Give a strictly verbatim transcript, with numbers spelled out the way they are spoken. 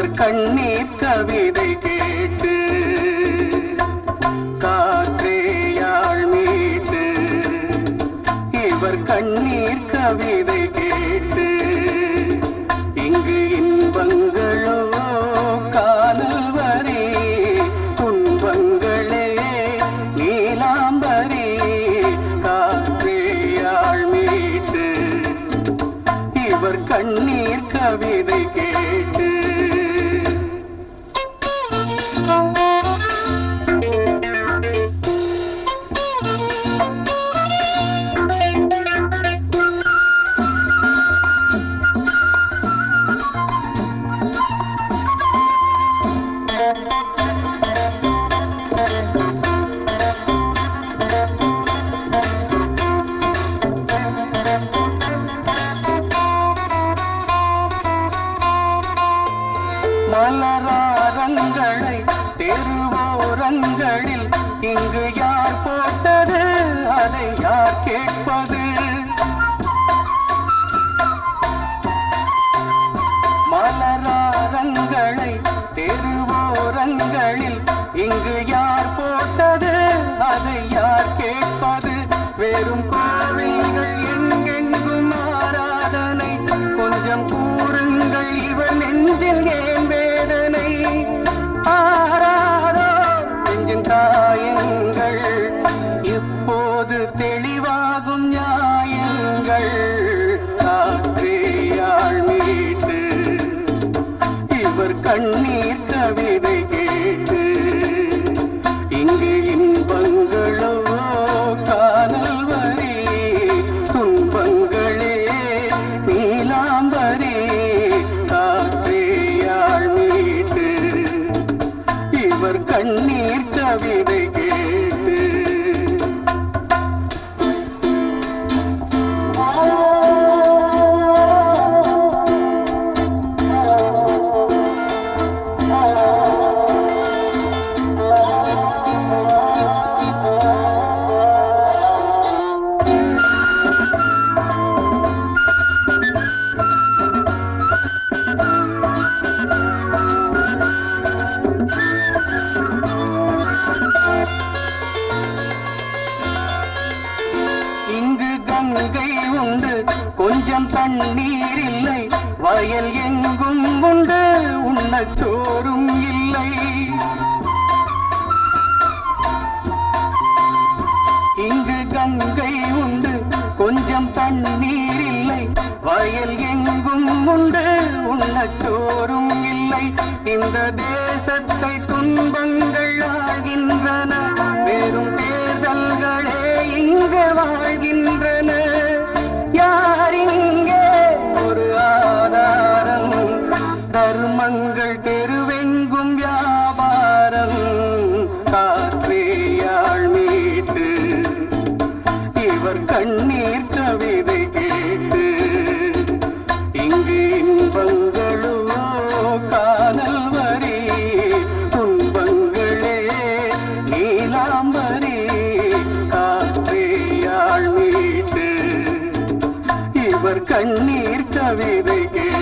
இவர் கண்ணீர் கவிதை கேட்டு காற்றேயாள் மீட்டு இவர் கண்ணீர் கவிதை கேட்டு இங்கு இன்பங்களோ காணல் வரி துன்பங்களே நீலாம்பரி காற்றேயாள் மீட்டு இவர் கண்ணீர் கவிதை கேட்டு மலராரங்களை தெருவோரங்களில் இங்கு யார் போட்டது அதை யார் கேட்பது மலராரங்களை தெருவோரங்களில் இங்கு யார் போட்டது அதை யார் கேட்பது வெறும் கோவில்கள் எங்கெங்கும் ஆராதனை கொஞ்சம் கூறுங்கள் இவர் நெஞ்சில் ஏன் வேதனை ஆராதோ நெஞ்சின் காயங்கள் இப்போது தெளிவாகும் நியாயங்கள் காற்றேயாள் மீட்டு இவர் கண்ணீர் கவிதை கேட்டு இங்கு இன்பங்களோ காணல் வரி துன்பங்களே நீலாம்பரி காற்றேயாள் மீட்டு இவர் கண்ணீர் கவிதை கேட்டு இங்கு கங்கை உண்டு கொஞ்சம் தண்ணீர் இல்லை வயல் எங்கும் உண்டு உண்ணச் சோறும் இல்லை இங்கு கங்கை உண்டு கொஞ்சம் தண்ணீர் இல்லை வயல் எங்கும் உண்டு உண்ணச் சோறும் இல்லை இந்த தேசத்தை துன்பங்கள் ஆகின்றன வெறும் தேர்தல்களே இங்கு வாழ்கின்றன யார் இங்கே ஒரு ஆதாரம் தர்மங்கள் தெருவெங்கும் வியாபாரம் காற்றேயாள் மீட்டு இவர் கண்ணீர் கவிதை கேட்டு இங்கு இன்பங்களோ காணல் வரி துன்பங்களே நீலாம்பரி காற்றேயாள் மீட்டு இவர் கண்ணீர் கவிதை